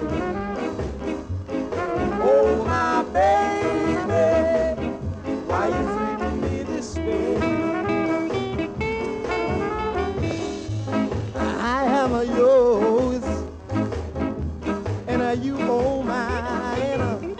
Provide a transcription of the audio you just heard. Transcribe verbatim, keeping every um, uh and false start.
Oh, my baby, why you treating me this way? I am a yours, and are you all mine?